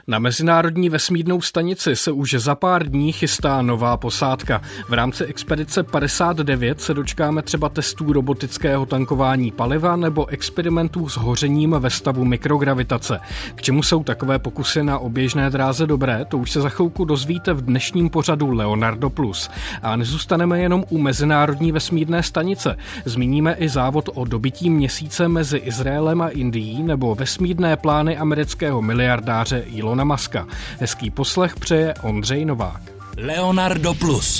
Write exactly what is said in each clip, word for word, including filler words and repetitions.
Na Mezinárodní vesmírnou stanici se už za pár dní chystá nová posádka. V rámci expedice padesát devět se dočkáme třeba testů robotického tankování paliva nebo experimentů s hořením ve stavu mikrogravitace. K čemu jsou takové pokusy na oběžné dráze dobré, to už se za chvilku dozvíte v dnešním pořadu Leonardo plus. A nezůstaneme jenom u Mezinárodní vesmírné stanice. Zmíníme i závod o dobytí měsíce mezi Izraelem a Indií nebo vesmírné plány amerického miliardáře Elona Muska. Hezký poslech přeje Ondřej Novák. Leonardo plus.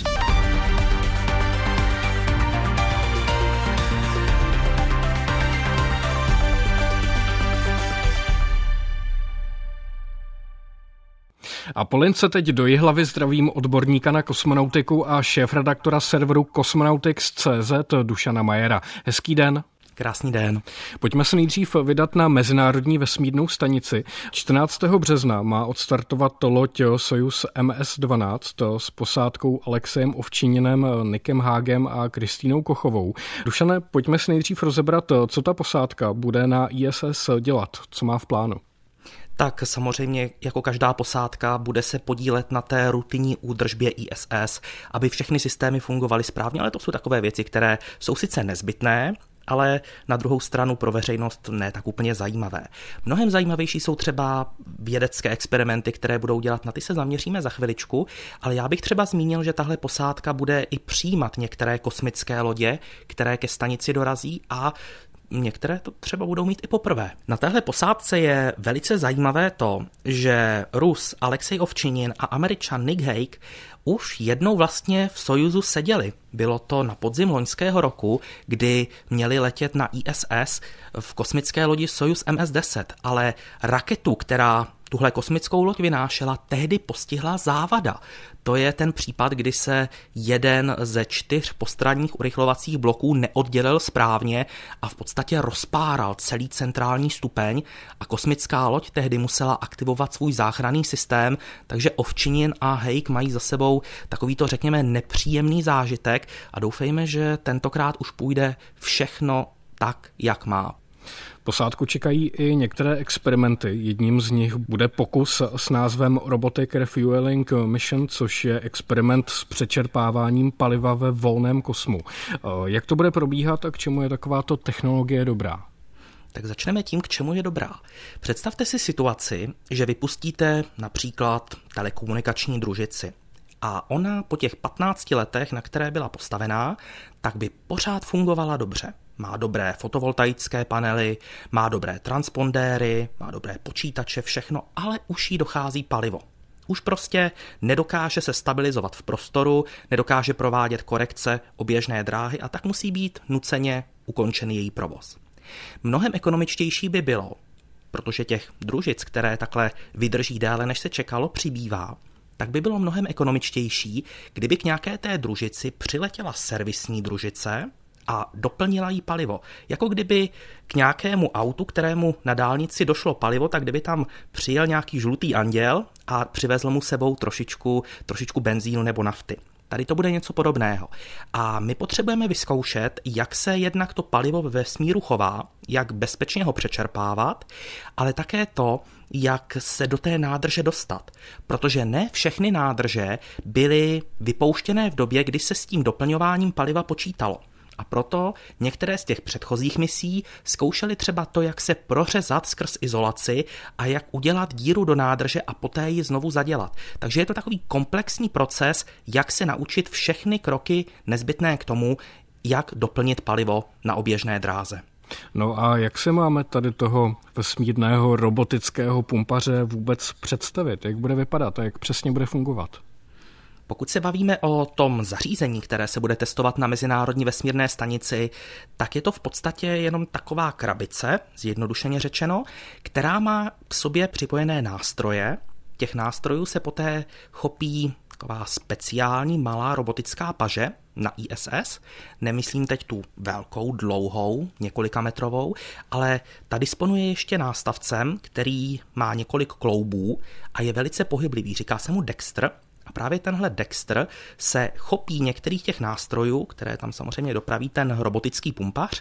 A po lince teď do Jihlavy zdravím odborníka na kosmonautiku a šéfredaktora serveru Cosmonautics tečka cé zet Dušana Majera. Hezký den. Krásný den. Pojďme se nejdřív vydat na Mezinárodní vesmírnou stanici. čtrnáctého března má odstartovat loď Sojuz em es dvanáct s posádkou Alexejem Ovčininem, Nikem Hágem a Kristýnou Kochovou. Dušane, pojďme si nejdřív rozebrat, co ta posádka bude na í es es dělat, co má v plánu. Tak samozřejmě jako každá posádka bude se podílet na té rutinní údržbě í es es, aby všechny systémy fungovaly správně, ale to jsou takové věci, které jsou sice nezbytné, ale na druhou stranu pro veřejnost ne tak úplně zajímavé. Mnohem zajímavější jsou třeba vědecké experimenty, které budou dělat, na ty se zaměříme za chviličku, ale já bych třeba zmínil, že tahle posádka bude i přijímat některé kosmické lodě, které ke stanici dorazí a některé to třeba budou mít i poprvé. Na téhle posádce je velice zajímavé to, že Rus Alexej Ovčinin a Američan Nick Hague už jednou vlastně v Sojuzu seděli. Bylo to na podzim loňského roku, kdy měli letět na í es es v kosmické lodi Sojuz em es deset, ale raketu, která tuhle kosmickou loď vynášela, tehdy postihla závada. To je ten případ, kdy se jeden ze čtyř postranních urychlovacích bloků neoddělil správně a v podstatě rozpáral celý centrální stupeň a kosmická loď tehdy musela aktivovat svůj záchranný systém, takže Ovčinin a Hague mají za sebou takovýto, řekněme, nepříjemný zážitek a doufejme, že tentokrát už půjde všechno tak, jak má. Posádku čekají i některé experimenty. Jedním z nich bude pokus s názvem Robotic Refueling Mission, což je experiment s přečerpáváním paliva ve volném kosmu. Jak to bude probíhat a k čemu je takováto technologie dobrá? Tak začneme tím, k čemu je dobrá. Představte si situaci, že vypustíte například telekomunikační družici. A ona po těch patnácti letech, na které byla postavená, tak by pořád fungovala dobře. Má dobré fotovoltaické panely, má dobré transpondéry, má dobré počítače, všechno, ale už jí dochází palivo. Už prostě nedokáže se stabilizovat v prostoru, nedokáže provádět korekce oběžné dráhy a tak musí být nuceně ukončený její provoz. Mnohem ekonomičtější by bylo, protože těch družic, které takhle vydrží déle, než se čekalo, přibývá, tak by bylo mnohem ekonomičtější, kdyby k nějaké té družici přiletěla servisní družice a doplnila jí palivo. Jako kdyby k nějakému autu, kterému na dálnici došlo palivo, tak kdyby tam přijel nějaký žlutý anděl a přivezl mu sebou trošičku, trošičku benzínu nebo nafty. Tady to bude něco podobného. A my potřebujeme vyzkoušet, jak se jednak to palivo ve vesmíru chová, jak bezpečně ho přečerpávat, ale také to, jak se do té nádrže dostat. Protože ne všechny nádrže byly vypouštěné v době, kdy se s tím doplňováním paliva počítalo. A proto některé z těch předchozích misí zkoušely třeba to, jak se prořezat skrz izolaci a jak udělat díru do nádrže a poté ji znovu zadělat. Takže je to takový komplexní proces, jak se naučit všechny kroky nezbytné k tomu, jak doplnit palivo na oběžné dráze. No a jak se máme tady toho vesmírného robotického pumpaře vůbec představit? Jak bude vypadat a jak přesně bude fungovat? Pokud se bavíme o tom zařízení, které se bude testovat na Mezinárodní vesmírné stanici, tak je to v podstatě jenom taková krabice, zjednodušeně řečeno, která má k sobě připojené nástroje. Těch nástrojů se poté chopí taková speciální malá robotická paže na í es es. Nemyslím teď tu velkou, dlouhou, několikametrovou, ale ta disponuje ještě nástavcem, který má několik kloubů a je velice pohyblivý. Říká se mu Dexter. A právě tenhle Dexter se chopí některých těch nástrojů, které tam samozřejmě dopraví ten robotický pumpař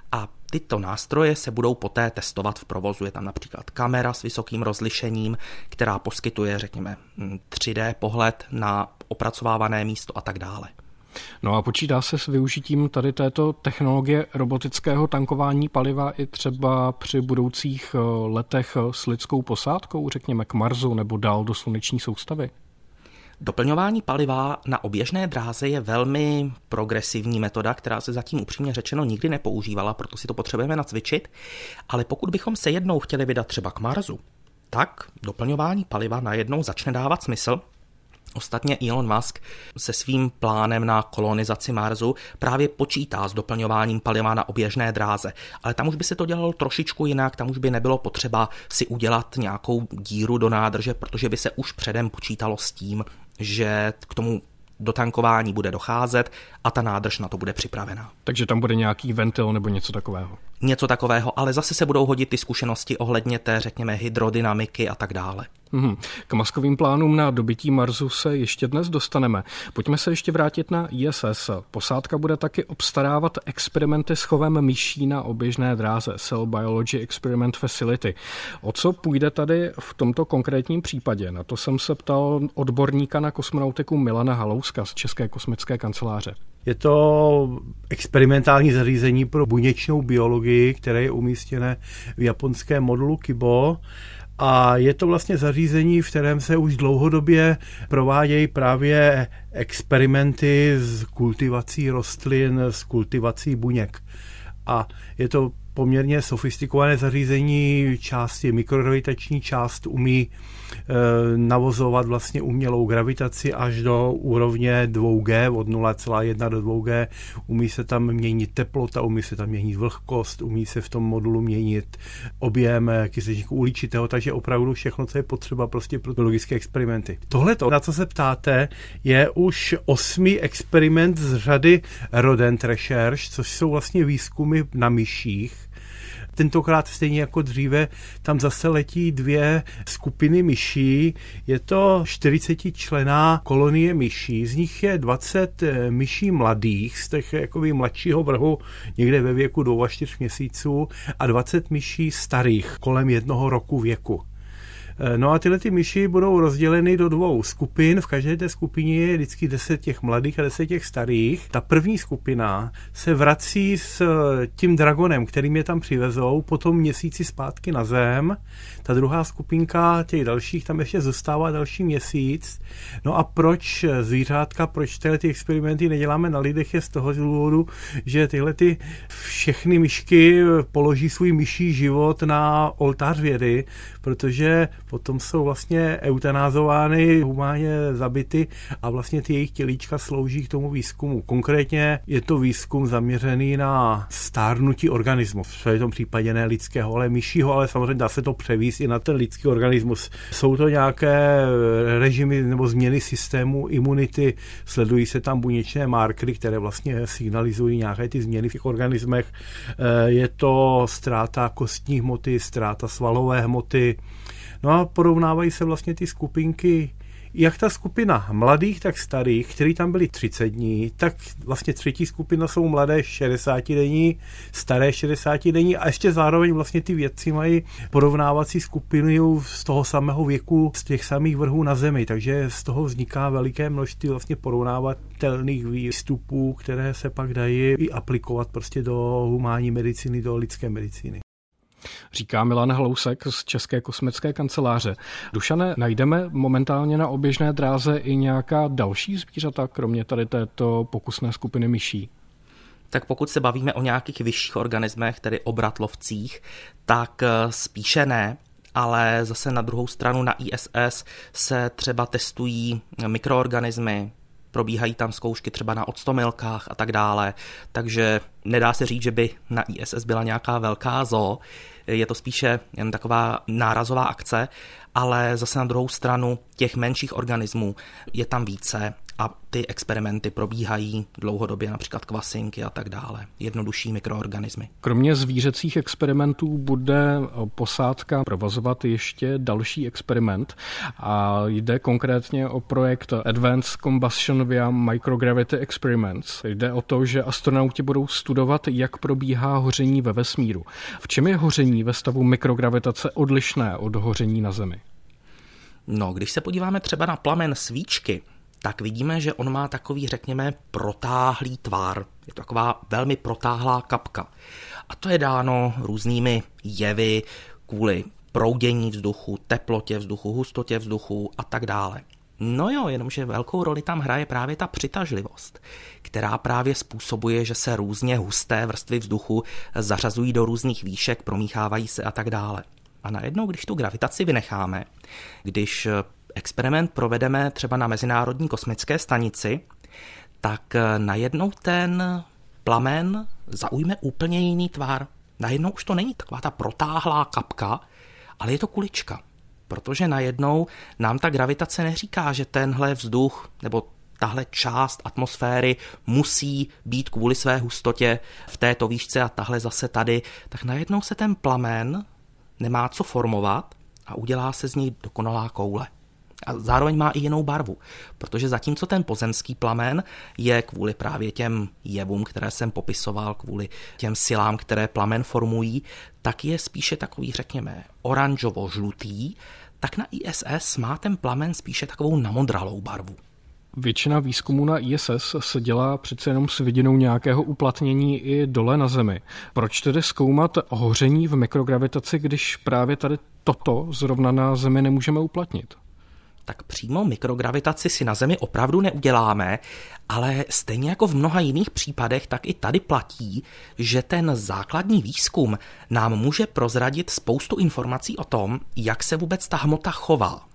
a tyto nástroje se budou poté testovat v provozu. Je tam například kamera s vysokým rozlišením, která poskytuje, řekněme, tři dé pohled na opracovávané místo a tak dále. No a počítá se s využitím tady této technologie robotického tankování paliva i třeba při budoucích letech s lidskou posádkou, řekněme k Marsu nebo dál do sluneční soustavy? Doplňování paliva na oběžné dráze je velmi progresivní metoda, která se zatím upřímně řečeno nikdy nepoužívala, proto si to potřebujeme nacvičit, ale pokud bychom se jednou chtěli vydat třeba k Marsu, tak doplňování paliva najednou začne dávat smysl. Ostatně Elon Musk se svým plánem na kolonizaci Marsu právě počítá s doplňováním paliva na oběžné dráze. Ale tam už by se to dělalo trošičku jinak, tam už by nebylo potřeba si udělat nějakou díru do nádrže, protože by se už předem počítalo s tím, že k tomu dotankování bude docházet a ta nádrž na to bude připravená. Takže tam bude nějaký ventil nebo něco takového? Něco takového, ale zase se budou hodit ty zkušenosti ohledně té, řekněme, hydrodynamiky a tak dále. Hmm. K Muskovým plánům na dobytí Marsu se ještě dnes dostaneme. Pojďme se ještě vrátit na I S S. Posádka bude taky obstarávat experimenty s chovem myší na oběžné dráze, Cell Biology Experiment Facility. O co půjde tady v tomto konkrétním případě? Na to jsem se ptal odborníka na kosmonautiku Milana Halouska z České kosmické kanceláře. Je to experimentální zařízení pro buněčnou biologii, které je umístěné v japonském modulu Kibo. A je to vlastně zařízení, v kterém se už dlouhodobě provádějí právě experimenty s kultivací rostlin, s kultivací buněk. A je to poměrně sofistikované zařízení, část je mikrogravitační, část umí e, navozovat vlastně umělou gravitaci až do úrovně dvě gé, od nula celá jedna do dvě gé. Umí se tam měnit teplota, umí se tam měnit vlhkost, umí se v tom modulu měnit objem kysličníku uhličitého, takže opravdu všechno, co je potřeba prostě pro biologické experimenty. Tohleto, na co se ptáte, je už osmý experiment z řady Rodent Research, což jsou vlastně výzkumy na myších. Tentokrát stejně jako dříve tam zase letí dvě skupiny myší. Je to čtyřicetičlenná kolonie myší. Z nich je dvacet myší mladých, z těch jakoby mladšího vrhu někde ve věku dvou až čtyř měsíců a dvacet myší starých kolem jednoho roku věku. No a tyhle ty myši budou rozděleny do dvou skupin. V každé té skupině je vždycky deset těch mladých a deset těch starých. Ta první skupina se vrací s tím dragonem, kterým je tam přivezou, potom měsíci zpátky na Zem. Ta druhá skupinka těch dalších tam ještě zůstává další měsíc. No a proč zvířátka, proč tyhle ty experimenty neděláme na lidech, je z toho důvodu, že tyhle ty všechny myšky položí svůj myší život na oltář vědy, protože potom jsou vlastně eutanázovány, humánně zabity a vlastně ty jejich tělíčka slouží k tomu výzkumu. Konkrétně je to výzkum zaměřený na stárnutí organismu. V tom případě ne lidského, ale myšího, ale samozřejmě dá se to převíst i na ten lidský organismus. Jsou to nějaké režimy nebo změny systému imunity, sledují se tam buněčné markery, které vlastně signalizují nějaké ty změny v těch organismech. Je to ztráta kostní hmoty, ztráta svalové hmoty. No a porovnávají se vlastně ty skupinky, jak ta skupina mladých, tak starých, kteří tam byli třicet dní, tak vlastně třetí skupina jsou mladé šedesátidenní, staré šedesátidenní a ještě zároveň vlastně ty vědci mají porovnávací skupinu z toho samého věku, z těch samých vrhů na Zemi, takže z toho vzniká veliké množství vlastně porovnávatelných výstupů, které se pak dají i aplikovat prostě do humánní medicíny, do lidské medicíny. Říká Milan Halousek z České kosmické kanceláře. Dušane, najdeme momentálně na oběžné dráze i nějaká další zvířata, kromě tady této pokusné skupiny myší? Tak pokud se bavíme o nějakých vyšších organismech, tedy obratlovcích, tak spíše ne, ale zase na druhou stranu na I S S se třeba testují mikroorganismy, probíhají tam zkoušky třeba na octomilkách a tak dále, takže nedá se říct, že by na I S S byla nějaká velká zoo, je to spíše jen taková nárazová akce, ale zase na druhou stranu těch menších organismů je tam více A ty experimenty probíhají dlouhodobě, například kvasinky a tak dále, jednodušší mikroorganismy. Kromě zvířecích experimentů bude posádka provozovat ještě další experiment a jde konkrétně o projekt Advanced Combustion via Microgravity Experiments. Jde o to, že astronauti budou studovat, jak probíhá hoření ve vesmíru. V čem je hoření ve stavu mikrogravitace odlišné od hoření na Zemi? No, když se podíváme třeba na plamen svíčky, tak vidíme, že on má takový, řekněme, protáhlý tvar. Je to taková velmi protáhlá kapka. A to je dáno různými jevy kvůli proudění vzduchu, teplotě vzduchu, hustotě vzduchu a tak dále. No jo, jenomže velkou roli tam hraje právě ta přitažlivost, která právě způsobuje, že se různě husté vrstvy vzduchu zařazují do různých výšek, promíchávají se a tak dále. A najednou, když tu gravitaci vynecháme, když experiment provedeme třeba na Mezinárodní kosmické stanici, tak najednou ten plamen zaujme úplně jiný tvar. Najednou už to není taková ta protáhlá kapka, ale je to kulička. Protože najednou nám ta gravitace neříká, že tenhle vzduch nebo tahle část atmosféry musí být kvůli své hustotě v této výšce a tahle zase tady. Tak najednou se ten plamen nemá co formovat a udělá se z něj dokonalá koule. A zároveň má i jinou barvu, protože zatímco ten pozemský plamen je kvůli právě těm jevům, které jsem popisoval, kvůli těm silám, které plamen formují, tak je spíše takový, řekněme, oranžovo-žlutý, tak na I S S má ten plamen spíše takovou namodralou barvu. Většina výzkumu na I S S se dělá přece jenom s vidinou nějakého uplatnění i dole na Zemi. Proč tedy zkoumat hoření v mikrogravitaci, když právě tady toto zrovna na Zemi nemůžeme uplatnit? Tak přímo mikrogravitaci si na Zemi opravdu neuděláme, ale stejně jako v mnoha jiných případech, tak i tady platí, že ten základní výzkum nám může prozradit spoustu informací o tom, jak se vůbec ta hmota chová.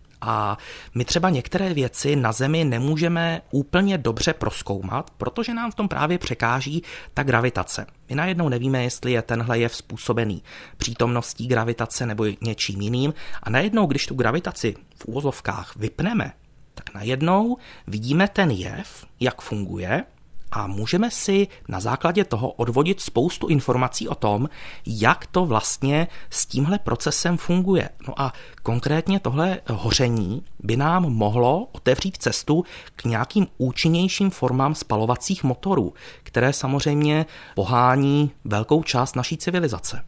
A my třeba některé věci na Zemi nemůžeme úplně dobře prozkoumat, protože nám v tom právě překáží ta gravitace. My najednou nevíme, jestli je tenhle jev způsobený přítomností gravitace nebo něčím jiným. A najednou, když tu gravitaci v úvozovkách vypneme, tak najednou vidíme ten jev, jak funguje, a můžeme si na základě toho odvodit spoustu informací o tom, jak to vlastně s tímhle procesem funguje. No a konkrétně tohle hoření by nám mohlo otevřít cestu k nějakým účinnějším formám spalovacích motorů, které samozřejmě pohání velkou část naší civilizace.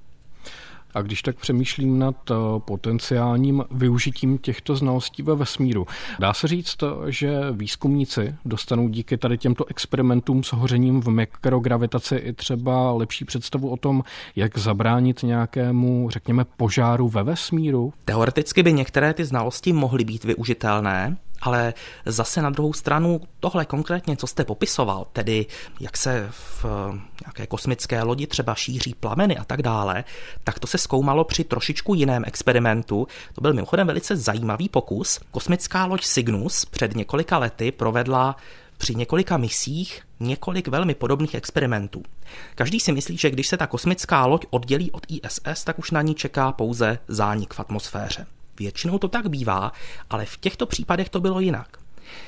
A když tak přemýšlím nad potenciálním využitím těchto znalostí ve vesmíru, dá se říct, že výzkumníci dostanou díky tady těmto experimentům s hořením v mikrogravitaci i třeba lepší představu o tom, jak zabránit nějakému, řekněme, požáru ve vesmíru? Teoreticky by některé ty znalosti mohly být využitelné, ale zase na druhou stranu tohle konkrétně, co jste popisoval, tedy jak se v nějaké kosmické lodi třeba šíří plameny a tak dále, tak to se zkoumalo při trošičku jiném experimentu. To byl mimochodem velice zajímavý pokus. Kosmická loď Cygnus před několika lety provedla při několika misích několik velmi podobných experimentů. Každý si myslí, že když se ta kosmická loď oddělí od I S S, tak už na ní čeká pouze zánik v atmosféře. Většinou to tak bývá, ale v těchto případech to bylo jinak.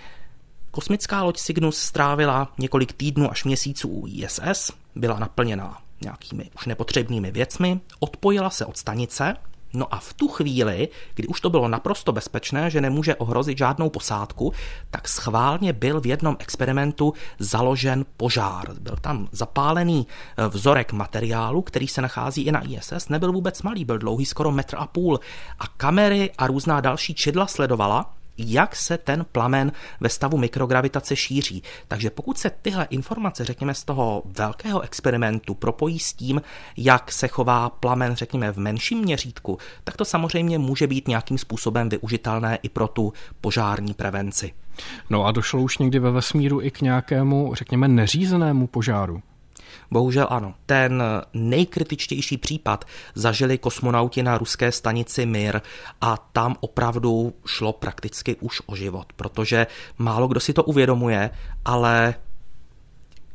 Kosmická loď Cygnus strávila několik týdnů až měsíců u I S S, byla naplněná nějakými už nepotřebnými věcmi, odpojila se od stanice, no a v tu chvíli, kdy už to bylo naprosto bezpečné, že nemůže ohrozit žádnou posádku, tak schválně byl v jednom experimentu založen požár. Byl tam zapálený vzorek materiálu, který se nachází i na I S S, nebyl vůbec malý, byl dlouhý skoro metr a půl a kamery a různá další čidla sledovala, jak se ten plamen ve stavu mikrogravitace šíří. Takže pokud se tyhle informace, řekněme, z toho velkého experimentu propojí s tím, jak se chová plamen, řekněme, v menším měřítku, tak to samozřejmě může být nějakým způsobem využitelné i pro tu požární prevenci. No a došlo už někdy ve vesmíru i k nějakému, řekněme, neřízenému požáru? Bohužel ano. Ten nejkritičtější případ zažili kosmonauti na ruské stanici Mir a tam opravdu šlo prakticky už o život, protože málo kdo si to uvědomuje, ale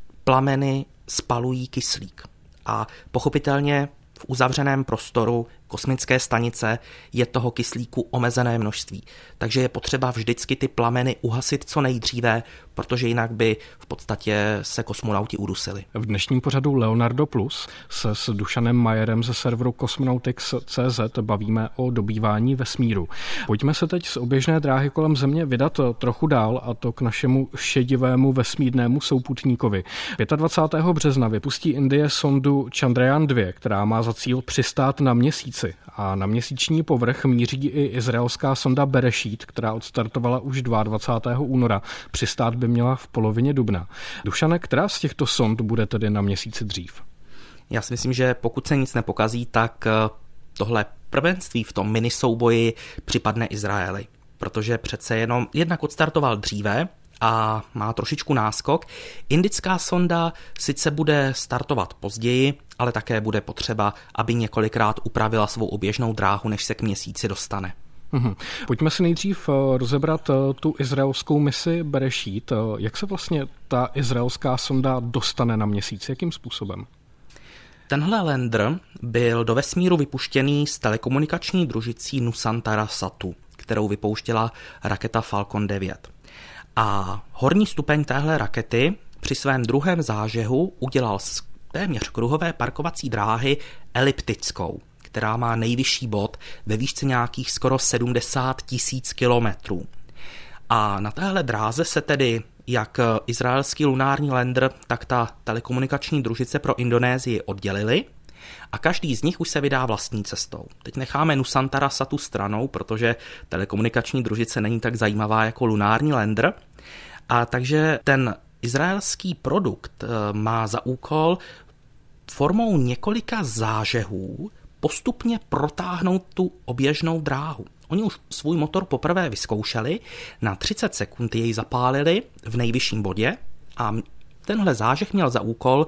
plameny spalují kyslík a pochopitelně v uzavřeném prostoru kosmické stanice je toho kyslíku omezené množství. Takže je potřeba vždycky ty plameny uhasit co nejdříve, protože jinak by v podstatě se kosmonauti udusili. V dnešním pořadu Leonardo Plus se s Dušanem Majerem ze serveru Cosmonautics tečka cé zet bavíme o dobývání vesmíru. Pojďme se teď z oběžné dráhy kolem Země vydat trochu dál, a to k našemu šedivému vesmírnému souputníkovi. dvacátého pátého března vypustí Indie sondu Chandrayaan dva, která má za cíl přistát na Měsíci. A na měsíční povrch míří i izraelská sonda Berešít, která odstartovala už dvacátého druhého února. Přistát by měla v polovině dubna. Dušane, která z těchto sond bude tedy na Měsíci dřív? Já si myslím, že pokud se nic nepokazí, tak tohle prvenství v tom minisouboji připadne Izraeli. Protože přece jenom jednak odstartoval dříve a má trošičku náskok. Indická sonda sice bude startovat později, ale také bude potřeba, aby několikrát upravila svou oběžnou dráhu, než se k Měsíci dostane. Uhum. Pojďme si nejdřív rozebrat tu izraelskou misi Berešít. Jak se vlastně ta izraelská sonda dostane na Měsíc? Jakým způsobem? Tenhle lander byl do vesmíru vypuštěný s telekomunikační družicí Nusantara Satu, kterou vypouštěla raketa Falcon devět. A horní stupeň téhle rakety při svém druhém zážehu udělal z téměř kruhové parkovací dráhy eliptickou, která má nejvyšší bod ve výšce nějakých skoro sedmdesát tisíc kilometrů. A na téhle dráze se tedy jak izraelský lunární lander, tak ta telekomunikační družice pro Indonésii oddělili a každý z nich už se vydá vlastní cestou. Teď necháme Nusantara Satu stranou, protože telekomunikační družice není tak zajímavá jako lunární lander. A takže ten izraelský produkt má za úkol formou několika zážehů postupně protáhnout tu oběžnou dráhu. Oni už svůj motor poprvé vyzkoušeli, na třicet sekund jej zapálili v nejvyšším bodě a tenhle zážeh měl za úkol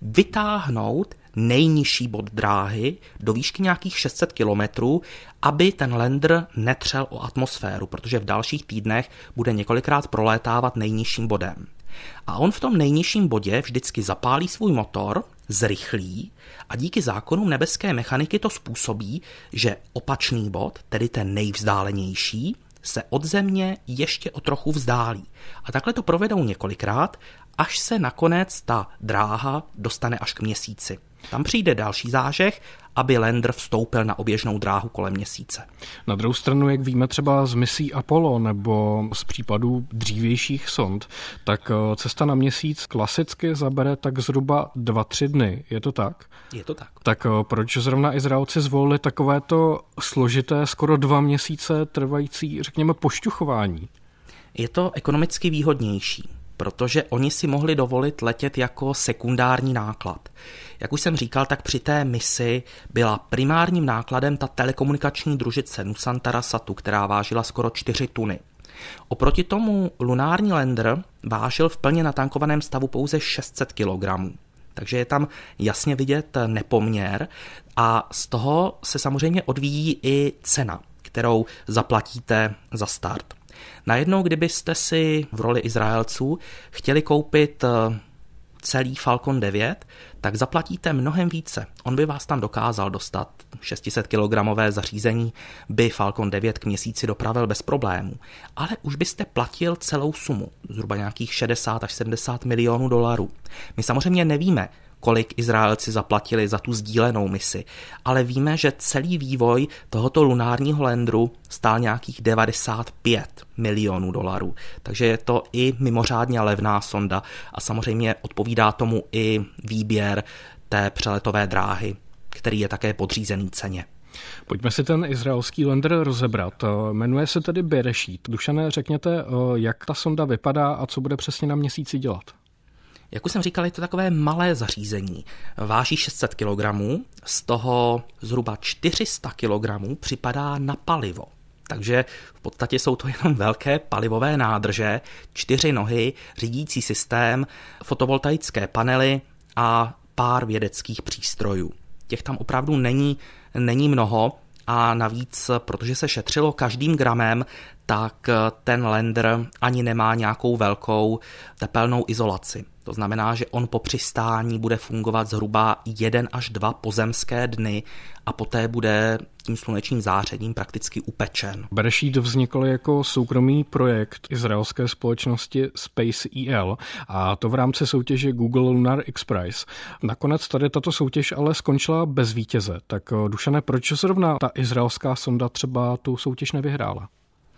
vytáhnout nejnižší bod dráhy do výšky nějakých šest set kilometrů, aby ten lander netřel o atmosféru, protože v dalších týdnech bude několikrát prolétávat nejnižším bodem. A on v tom nejnižším bodě vždycky zapálí svůj motor, zrychlí a díky zákonům nebeské mechaniky to způsobí, že opačný bod, tedy ten nejvzdálenější, se od Země ještě o trochu vzdálí. A takhle to provedou několikrát, až se nakonec ta dráha dostane až k Měsíci. Tam přijde další zážeh, aby lander vstoupil na oběžnou dráhu kolem Měsíce. Na druhou stranu, jak víme třeba z misí Apollo nebo z případů dřívějších sond, tak cesta na Měsíc klasicky zabere tak zhruba dva, tři dny. Je to tak? Je to tak. Tak proč zrovna Izraelci zvolili takovéto složité, skoro dva měsíce trvající, řekněme, pošťuchování? Je to ekonomicky výhodnější, protože oni si mohli dovolit letět jako sekundární náklad. Jak už jsem říkal, tak při té misi byla primárním nákladem ta telekomunikační družice Nusantara Satu, která vážila skoro čtyři tuny. Oproti tomu lunární lander vážil v plně natankovaném stavu pouze šest set kilogramů. Takže je tam jasně vidět nepoměr a z toho se samozřejmě odvíjí i cena, kterou zaplatíte za start. Najednou, kdybyste si v roli Izraelců chtěli koupit celý Falcon devět, tak zaplatíte mnohem více. On by vás tam dokázal dostat. šest set kilogramové zařízení by Falcon devět k Měsíci dopravil bez problémů. Ale už byste platil celou sumu, zhruba nějakých šedesát až sedmdesát milionů dolarů. My samozřejmě nevíme, kolik Izraelci zaplatili za tu sdílenou misi, ale víme, že celý vývoj tohoto lunárního landeru stál nějakých devadesát pět milionů dolarů. Takže je to i mimořádně levná sonda a samozřejmě odpovídá tomu i výběr té přeletové dráhy, který je také podřízený ceně. Pojďme si ten izraelský lander rozebrat. Jmenuje se tedy Berešít. Dušane, řekněte, jak ta sonda vypadá a co bude přesně na Měsíci dělat? Jak už jsem říkal, je to takové malé zařízení. Váží šest set kilogramů, z toho zhruba čtyři sta kilogramů připadá na palivo. Takže v podstatě jsou to jenom velké palivové nádrže, čtyři nohy, řídící systém, fotovoltaické panely a pár vědeckých přístrojů. Těch tam opravdu není, není mnoho a navíc, protože se šetřilo každým gramem, tak ten lander ani nemá nějakou velkou tepelnou izolaci. To znamená, že on po přistání bude fungovat zhruba jeden až dva pozemské dny a poté bude tím slunečním zářením prakticky upečen. Beresheet vznikl jako soukromý projekt izraelské společnosti Space E L a to v rámci soutěže Google Lunar X Prize. Nakonec tady tato soutěž ale skončila bez vítěze. Tak Dušane, proč zrovna ta izraelská sonda třeba tu soutěž nevyhrála?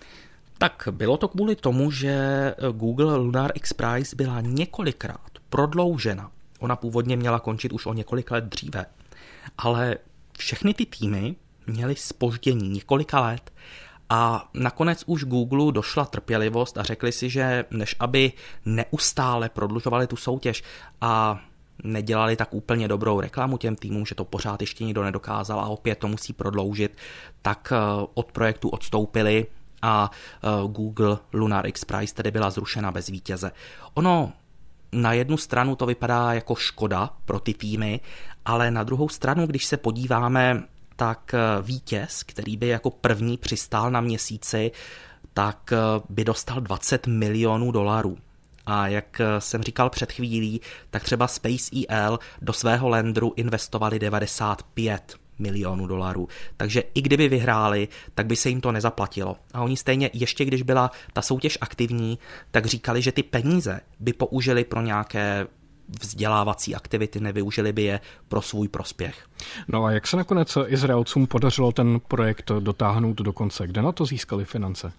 Tak bylo to kvůli tomu, že Google Lunar X Prize byla několikrát prodloužena. Ona původně měla končit už o několik let dříve, ale všechny ty týmy měly zpoždění několika let a nakonec už Google došla trpělivost a řekli si, že než aby neustále prodlužovali tu soutěž a nedělali tak úplně dobrou reklamu těm týmům, že to pořád ještě nikdo nedokázal a opět to musí prodloužit, tak od projektu odstoupili a Google Lunar X Prize tedy byla zrušena bez vítěze. Ono na jednu stranu to vypadá jako škoda pro ty týmy, ale na druhou stranu, když se podíváme, tak vítěz, který by jako první přistál na měsíci, tak by dostal dvacet milionů dolarů. A jak jsem říkal před chvílí, tak třeba Space E L do svého landeru investovali devadesát pět milionů dolarů. Takže i kdyby vyhráli, tak by se jim to nezaplatilo. A oni stejně, ještě když byla ta soutěž aktivní, tak říkali, že ty peníze by použili pro nějaké vzdělávací aktivity, nevyužili by je pro svůj prospěch. No a jak se nakonec Izraelcům podařilo ten projekt dotáhnout do konce? Kde na to získali finance?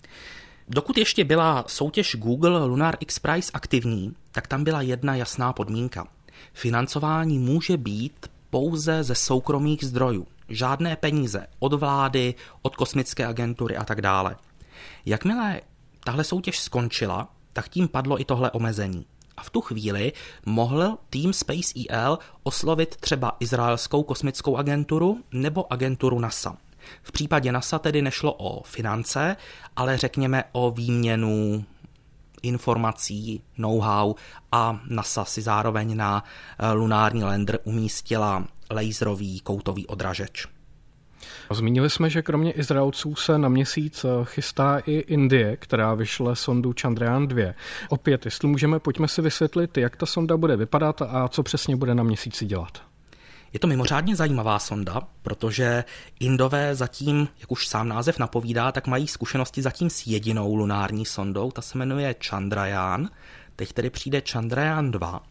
Dokud ještě byla soutěž Google Lunar X Prize aktivní, tak tam byla jedna jasná podmínka. Financování může být pouze ze soukromých zdrojů. Žádné peníze od vlády, od kosmické agentury a tak dále. Jakmile tahle soutěž skončila, tak tím padlo i tohle omezení. A v tu chvíli mohl tým Space E L oslovit třeba izraelskou kosmickou agenturu nebo agenturu NASA. V případě NASA tedy nešlo o finance, ale řekněme o výměnu informací, know-how a NASA si zároveň na lunární lander umístila laserový koutový odražeč. Zmínili jsme, že kromě Izraelců se na měsíc chystá i Indie, která vyšle sondu Chandrayaan dva. Opět, jestli můžeme, pojďme si vysvětlit, jak ta sonda bude vypadat a co přesně bude na měsíci dělat. Je to mimořádně zajímavá sonda, protože Indové zatím, jak už sám název napovídá, tak mají zkušenosti zatím s jedinou lunární sondou, ta se jmenuje Chandrayaan, teď tedy přijde Chandrayaan dva.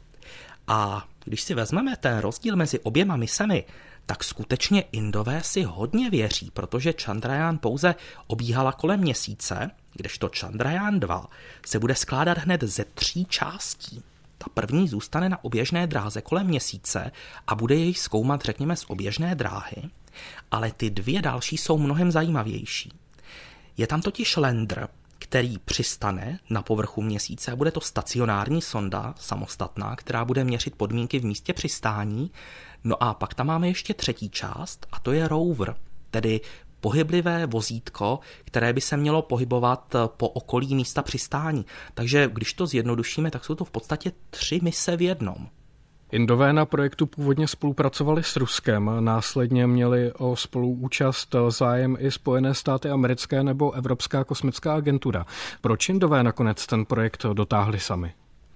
A když si vezmeme ten rozdíl mezi oběma misemi, tak skutečně Indové si hodně věří, protože Chandrayaan pouze obíhala kolem měsíce, kdežto Chandrayaan dva se bude skládat hned ze tří částí. Ta první zůstane na oběžné dráze kolem měsíce a bude jej zkoumat, řekněme, z oběžné dráhy, ale ty dvě další jsou mnohem zajímavější. Je tam totiž lander, který přistane na povrchu měsíce a bude to stacionární sonda, samostatná, která bude měřit podmínky v místě přistání. No a pak tam máme ještě třetí část a to je rover, tedy pohyblivé vozítko, které by se mělo pohybovat po okolí místa přistání. Takže když to zjednodušíme, tak jsou to v podstatě tři mise v jednom. Indové na projektu původně spolupracovali s Ruskem, následně měli o spoluúčast zájem i Spojené státy americké nebo Evropská kosmická agentura. Proč Indové nakonec ten projekt dotáhli sami?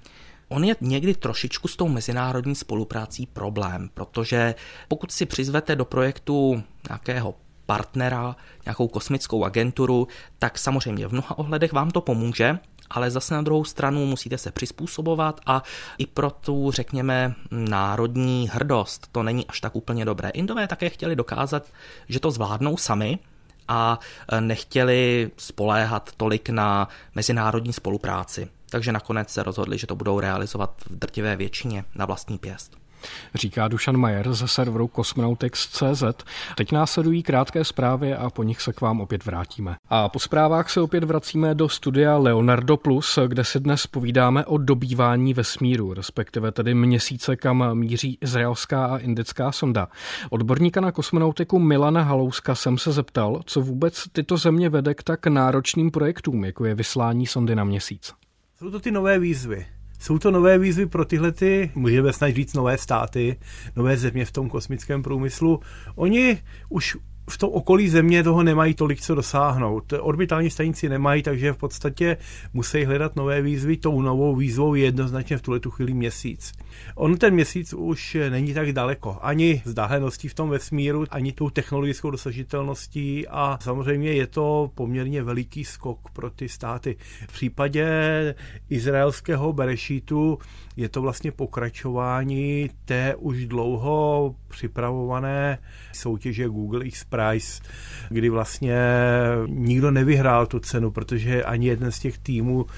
On je někdy trošičku s tou mezinárodní spoluprácí problém, protože pokud si přizvete do projektu nějakého partnera, nějakou kosmickou agenturu, tak samozřejmě v mnoha ohledech vám to pomůže, ale zase na druhou stranu musíte se přizpůsobovat a i pro tu, řekněme, národní hrdost to není až tak úplně dobré. Indové také chtěli dokázat, že to zvládnou sami a nechtěli spoléhat tolik na mezinárodní spolupráci. Takže nakonec se rozhodli, že to budou realizovat v drtivé většině na vlastní pěst. Říká Dušan Majer ze serveru Cosmonautics tečka cé zet. Teď následují krátké zprávy a po nich se k vám opět vrátíme. A po zprávách se opět vracíme do studia Leonardo plus, kde si dnes povídáme o dobývání vesmíru, respektive tedy měsíce, kam míří izraelská a indická sonda. Odborníka na kosmonautiku Milana Halouska jsem se zeptal, co vůbec tyto země vede k tak náročným projektům, jako je vyslání sondy na měsíc. Jsou to ty nové výzvy. Jsou to nové výzvy pro tyhle ty, můžeme snad říct, nové státy, nové země v tom kosmickém průmyslu. Oni už v tom okolí Země toho nemají tolik co dosáhnout. Orbitální stanici nemají, takže v podstatě musí hledat nové výzvy. Tou novou výzvou je jednoznačně v tuhletu chvíli Měsíc. On ten Měsíc už není tak daleko. Ani vzdáleností v tom vesmíru, ani tou technologickou dosažitelností a samozřejmě je to poměrně veliký skok pro ty státy. V případě izraelského Berešítu je to vlastně pokračování té už dlouho připravované soutěže Google X Prize, kdy vlastně nikdo nevyhrál tu cenu, protože ani jeden z těch týmů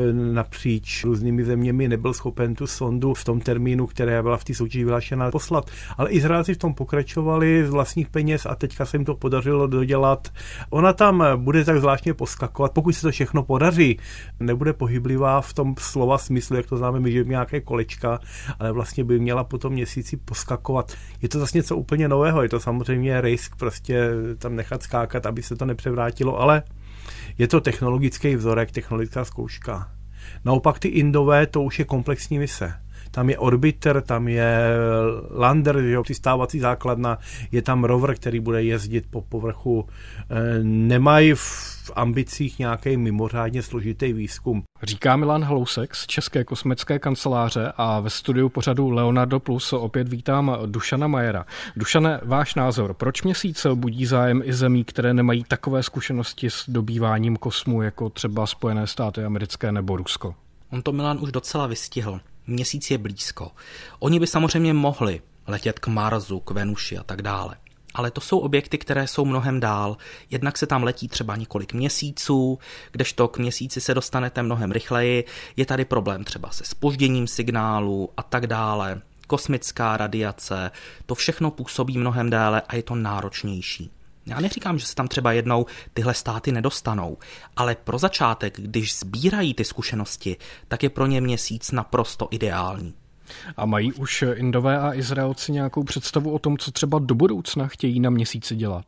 napříč různými zeměmi nebyl schopen tu sondu v tom termínu, která byla v té soutěži vyhlášena, poslat. Ale Izraelci v tom pokračovali z vlastních peněz a teďka se jim to podařilo dodělat. Ona tam bude tak zvláštně poskakovat, pokud se to všechno podaří. Nebude pohyblivá v tom slova smyslu, jak to známe my, že nějaké kolečka, ale vlastně by měla po tom Měsíci poskakovat. Je to zase něco úplně nového, je to samozřejmě risk prostě tam nechat skákat, aby se to nepřevrátilo, ale je to technologický vzorek, technologická zkouška. Naopak ty Indové, to už je komplexní mise. Tam je orbiter, tam je lander, jo, přistávací základna, je tam rover, který bude jezdit po povrchu. Nemají v ambicích nějaký mimořádně složitý výzkum. Říká Milan Halousek z České kosmické kanceláře a ve studiu pořadu Leonardo Plus opět vítám Dušana Majera. Dušane, váš názor, proč Měsíc budí zájem i zemí, které nemají takové zkušenosti s dobýváním kosmu, jako třeba Spojené státy americké nebo Rusko? On to Milan už docela vystihl. Měsíc je blízko. Oni by samozřejmě mohli letět k Marsu, k Venuši a tak dále. Ale to jsou objekty, které jsou mnohem dál. Jednak se tam letí třeba několik měsíců, kdežto k Měsíci se dostanete mnohem rychleji. Je tady problém třeba se zpožděním signálu a tak dále. Kosmická radiace, to všechno působí mnohem déle a je to náročnější. Já neříkám, že se tam třeba jednou tyhle státy nedostanou, ale pro začátek, když sbírají ty zkušenosti, tak je pro ně Měsíc naprosto ideální. A mají už Indové a Izraelci nějakou představu o tom, co třeba do budoucna chtějí na Měsíci dělat?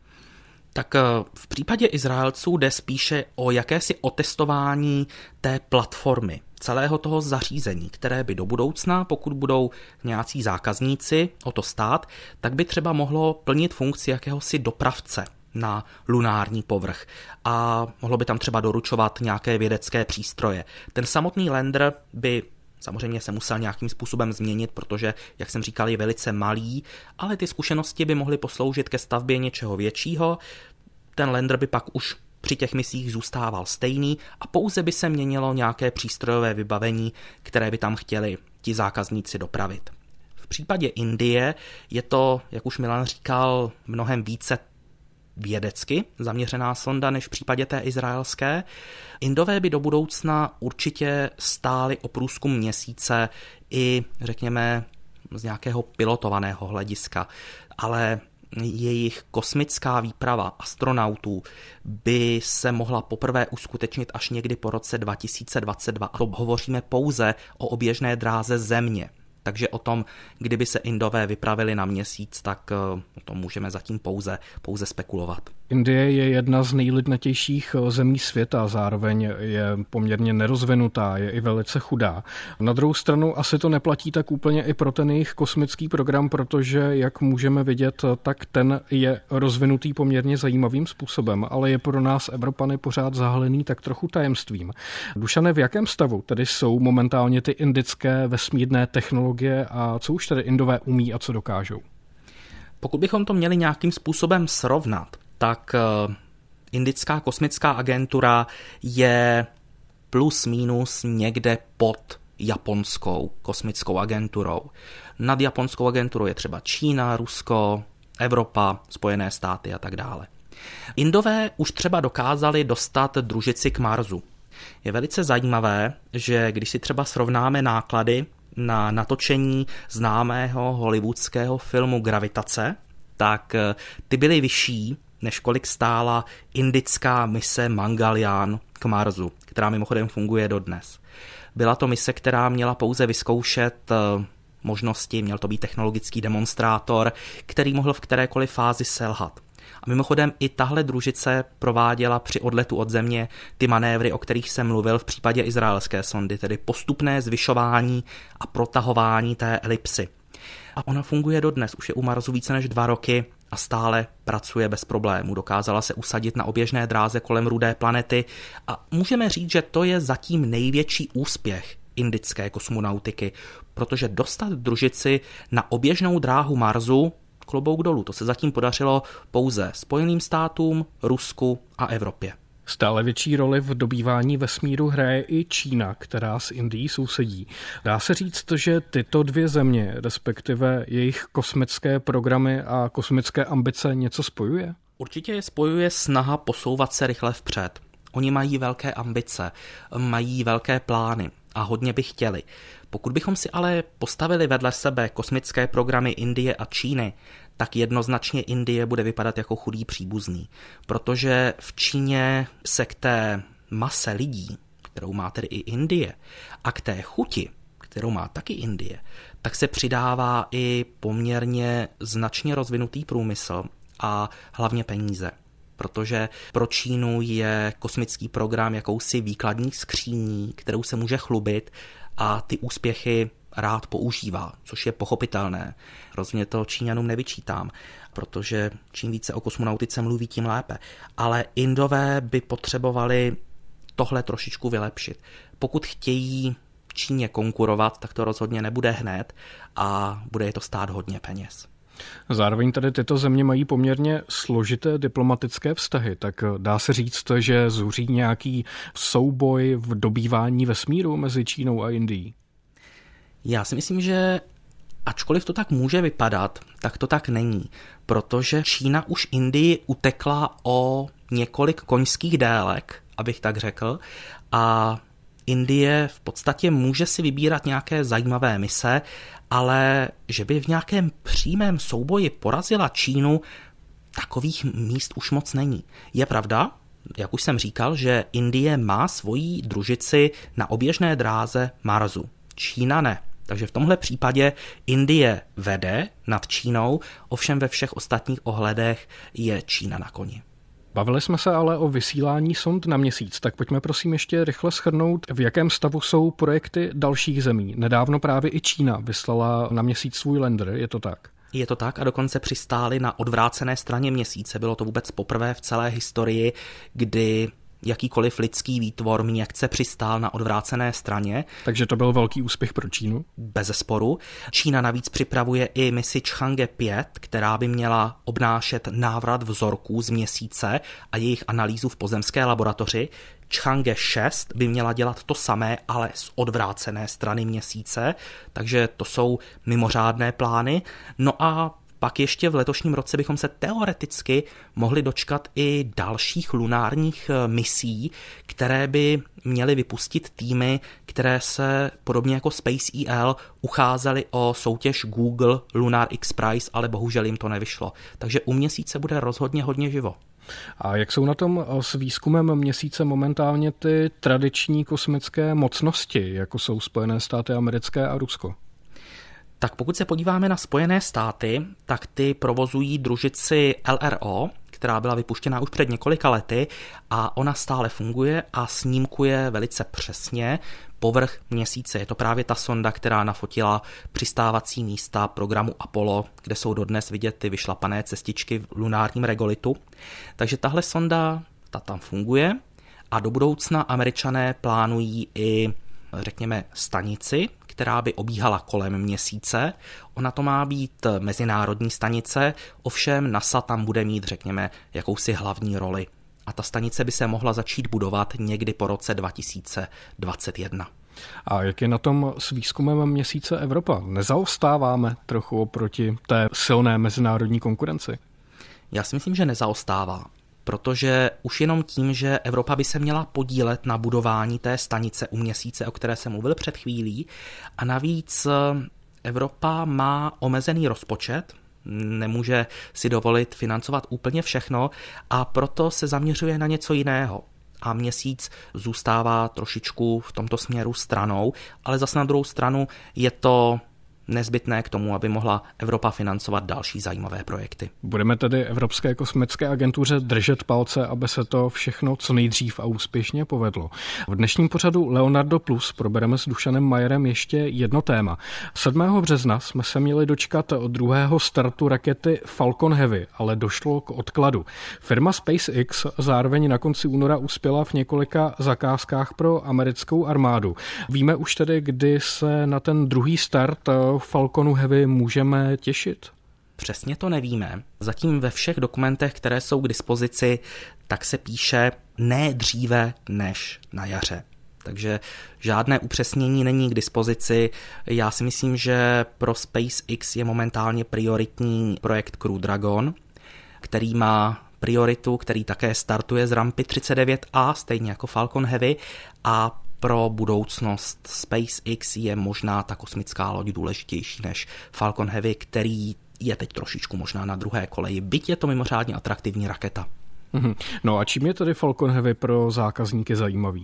Tak v případě Izraelců jde spíše o jakési otestování té platformy, celého toho zařízení, které by do budoucna, pokud budou nějací zákazníci o to stát, tak by třeba mohlo plnit funkci jakéhosi dopravce na lunární povrch a mohlo by tam třeba doručovat nějaké vědecké přístroje. Ten samotný lander by samozřejmě se musel nějakým způsobem změnit, protože, jak jsem říkal, je velice malý, ale ty zkušenosti by mohly posloužit ke stavbě něčeho většího. Ten lander by pak už při těch misích zůstával stejný a pouze by se měnilo nějaké přístrojové vybavení, které by tam chtěli ti zákazníci dopravit. V případě Indie je to, jak už Milan říkal, mnohem více vědecky zaměřená sonda než v případě té izraelské. Indové by do budoucna určitě stáli o průzkum Měsíce i, řekněme, z nějakého pilotovaného hlediska, ale jejich kosmická výprava astronautů by se mohla poprvé uskutečnit až někdy po roce dva tisíce dvacet dva. A to hovoříme pouze o oběžné dráze Země. Takže o tom, kdyby se Indové vypravili na Měsíc, tak o tom můžeme zatím pouze, pouze spekulovat. Indie je jedna z nejlidnatějších zemí světa, zároveň je poměrně nerozvinutá, je i velice chudá. Na druhou stranu asi to neplatí tak úplně i pro ten jejich kosmický program, protože, jak můžeme vidět, tak ten je rozvinutý poměrně zajímavým způsobem, ale je pro nás Evropany pořád zahalený tak trochu tajemstvím. Dušane, v jakém stavu tedy jsou momentálně ty indické vesmírné technologie a co už tedy Indové umí a co dokážou? Pokud bychom to měli nějakým způsobem srovnat, tak Indická kosmická agentura je plus minus někde pod japonskou kosmickou agenturou. Nad japonskou agenturou je třeba Čína, Rusko, Evropa, Spojené státy a tak dále. Indové už třeba dokázali dostat družici k Marsu. Je velice zajímavé, že když si třeba srovnáme náklady na natočení známého hollywoodského filmu Gravitace, tak ty byly vyšší, než kolik stála indická mise Mangalyaan k Marsu, která mimochodem funguje dodnes. Byla to mise, která měla pouze vyzkoušet možnosti, měl to být technologický demonstrátor, který mohl v kterékoliv fázi selhat. A mimochodem i tahle družice prováděla při odletu od Země ty manévry, o kterých jsem mluvil v případě izraelské sondy, tedy postupné zvyšování a protahování té elipsy. A ona funguje dodnes, už je u Marsu více než dva roky a stále pracuje bez problémů. Dokázala se usadit na oběžné dráze kolem rudé planety a můžeme říct, že to je zatím největší úspěch indické kosmonautiky, protože dostat družici na oběžnou dráhu Marsu, klobouk dolů, to se zatím podařilo pouze Spojeným státům, Rusku a Evropě. Stále větší roli v dobývání vesmíru hraje i Čína, která s Indií sousedí. Dá se říct, že tyto dvě země, respektive jejich kosmické programy a kosmické ambice něco spojuje? Určitě je spojuje snaha posouvat se rychle vpřed. Oni mají velké ambice, mají velké plány a hodně by chtěli. Pokud bychom si ale postavili vedle sebe kosmické programy Indie a Číny, tak jednoznačně Indie bude vypadat jako chudý příbuzný, protože v Číně se k té mase lidí, kterou má tedy i Indie, a k té chuti, kterou má taky Indie, tak se přidává i poměrně značně rozvinutý průmysl a hlavně peníze. Protože pro Čínu je kosmický program jakousi výkladní skříní, kterou se může chlubit a ty úspěchy rád používá, což je pochopitelné. Rozhodně to Číňanům nevyčítám, protože čím více o kosmonautice mluví, tím lépe. Ale Indové by potřebovali tohle trošičku vylepšit. Pokud chtějí Číně konkurovat, tak to rozhodně nebude hned a bude je to stát hodně peněz. Zároveň tady tyto země mají poměrně složité diplomatické vztahy, tak dá se říct, že zuří nějaký souboj v dobývání vesmíru mezi Čínou a Indií? Já si myslím, že ačkoliv to tak může vypadat, tak to tak není, protože Čína už Indii utekla o několik koňských délek, abych tak řekl, a Indie v podstatě může si vybírat nějaké zajímavé mise, ale že by v nějakém přímém souboji porazila Čínu, takových míst už moc není. Je pravda, jak už jsem říkal, že Indie má svoji družici na oběžné dráze Marsu. Čína ne. Takže v tomhle případě Indie vede nad Čínou, ovšem ve všech ostatních ohledech je Čína na koni. Bavili jsme se ale o vysílání sond na Měsíc, tak pojďme prosím ještě rychle shrnout, v jakém stavu jsou projekty dalších zemí. Nedávno právě i Čína vyslala na Měsíc svůj lander, je to tak? Je to tak a dokonce přistáli na odvrácené straně Měsíce. Bylo to vůbec poprvé v celé historii, kdy jakýkoliv lidský výtvor měkce přistál na odvrácené straně. Takže to byl velký úspěch pro Čínu? Bezesporu. Čína navíc připravuje i misi Chang'e pět, která by měla obnášet návrat vzorků z Měsíce a jejich analýzu v pozemské laboratoři. Chang'e šest by měla dělat to samé, ale z odvrácené strany Měsíce, takže to jsou mimořádné plány. No a pak ještě v letošním roce bychom se teoreticky mohli dočkat i dalších lunárních misí, které by měly vypustit týmy, které se podobně jako Space E L ucházely o soutěž Google Lunar X Prize, ale bohužel jim to nevyšlo. Takže u Měsíce bude rozhodně hodně živo. A jak jsou na tom s výzkumem Měsíce momentálně ty tradiční kosmické mocnosti, jako jsou Spojené státy americké a Rusko? Tak pokud se podíváme na Spojené státy, tak ty provozují družici L R O, která byla vypuštěna už před několika lety a ona stále funguje a snímkuje velice přesně povrch Měsíce. Je to právě ta sonda, která nafotila přistávací místa programu Apollo, kde jsou dodnes vidět ty vyšlapané cestičky v lunárním regolitu. Takže tahle sonda, ta tam funguje a do budoucna Američané plánují i, řekněme, stanici, která by obíhala kolem Měsíce. Ona to má být mezinárodní stanice, ovšem NASA tam bude mít, řekněme, jakousi hlavní roli. A ta stanice by se mohla začít budovat někdy po roce dva tisíce dvacet jedna. A jak je na tom s výzkumem Měsíce Evropa? Nezaostáváme trochu oproti té silné mezinárodní konkurenci? Já si myslím, že nezaostává. Protože už jenom tím, že Evropa by se měla podílet na budování té stanice u Měsíce, o které jsem mluvil před chvílí, a navíc Evropa má omezený rozpočet, nemůže si dovolit financovat úplně všechno a proto se zaměřuje na něco jiného. A Měsíc zůstává trošičku v tomto směru stranou, ale zase na druhou stranu je to nezbytné k tomu, aby mohla Evropa financovat další zajímavé projekty. Budeme tedy Evropské kosmické agentuře držet palce, aby se to všechno co nejdřív a úspěšně povedlo. V dnešním pořadu Leonardo Plus probereme s Dušanem Majerem ještě jedno téma. sedmého března jsme se měli dočkat od druhého startu rakety Falcon Heavy, ale došlo k odkladu. Firma SpaceX zároveň na konci února uspěla v několika zakázkách pro americkou armádu. Víme už tedy, kdy se na ten druhý start Falconu Heavy můžeme těšit? Přesně to nevíme. Zatím ve všech dokumentech, které jsou k dispozici, tak se píše ne dříve než na jaře. Takže žádné upřesnění není k dispozici. Já si myslím, že pro SpaceX je momentálně prioritní projekt Crew Dragon, který má prioritu, který také startuje z rampy třicet devět A, stejně jako Falcon Heavy, a pro budoucnost SpaceX je možná ta kosmická loď důležitější než Falcon Heavy, který je teď trošičku možná na druhé koleji, byť je to mimořádně atraktivní raketa. No a čím je tedy Falcon Heavy pro zákazníky zajímavý?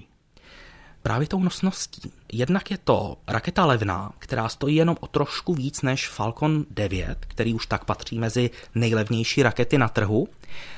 Právě tou nosností. Jednak je to raketa levná, která stojí jenom o trošku víc než Falcon devět, který už tak patří mezi nejlevnější rakety na trhu,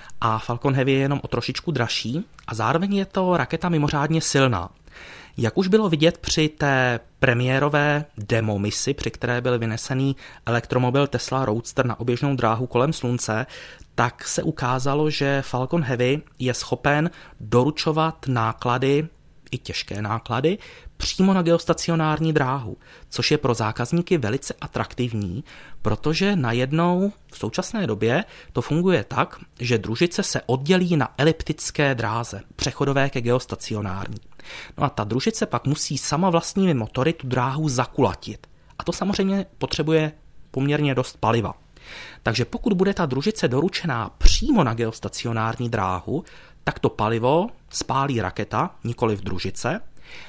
a Falcon Heavy je jenom o trošičku dražší a zároveň je to raketa mimořádně silná. Jak už bylo vidět při té premiérové demo misi, při které byl vynesený elektromobil Tesla Roadster na oběžnou dráhu kolem Slunce, tak se ukázalo, že Falcon Heavy je schopen doručovat náklady, i těžké náklady, přímo na geostacionární dráhu, což je pro zákazníky velice atraktivní, protože najednou v současné době to funguje tak, že družice se oddělí na eliptické dráze, přechodové ke geostacionární. No a ta družice pak musí sama vlastními motory tu dráhu zakulatit. A to samozřejmě potřebuje poměrně dost paliva. Takže pokud bude ta družice doručená přímo na geostacionární dráhu, tak to palivo spálí raketa, nikoliv družice,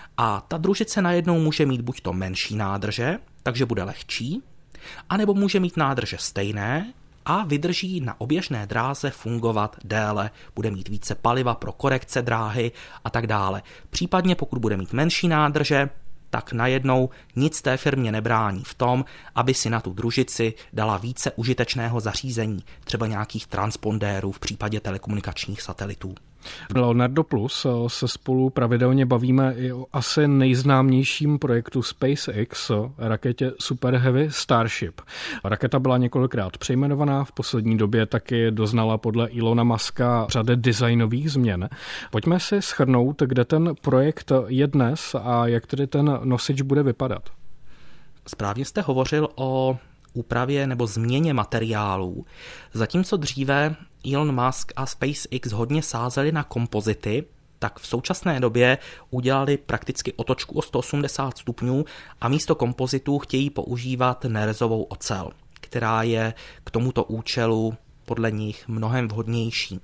a ta družice najednou může mít buď to menší nádrže, takže bude lehčí, anebo může mít nádrže stejné a vydrží na oběžné dráze fungovat déle, bude mít více paliva pro korekce dráhy a tak dále. Případně pokud bude mít menší nádrže, tak najednou nic té firmě nebrání v tom, aby si na tu družici dala více užitečného zařízení, třeba nějakých transpondérů v případě telekomunikačních satelitů. V Leonardo Plus se spolu pravidelně bavíme i o asi nejznámějším projektu SpaceX, raketě Super Heavy Starship. Raketa byla několikrát přejmenovaná, v poslední době taky doznala podle Elona Muska řady designových změn. Pojďme si shrnout, kde ten projekt je dnes a jak tedy ten nosič bude vypadat. Správně jste hovořil o úpravě nebo změně materiálů. Zatímco dříve Elon Musk a SpaceX hodně sázeli na kompozity, tak v současné době udělali prakticky otočku o sto osmdesát stupňů a místo kompozitů chtějí používat nerezovou ocel, která je k tomuto účelu podle nich mnohem vhodnější.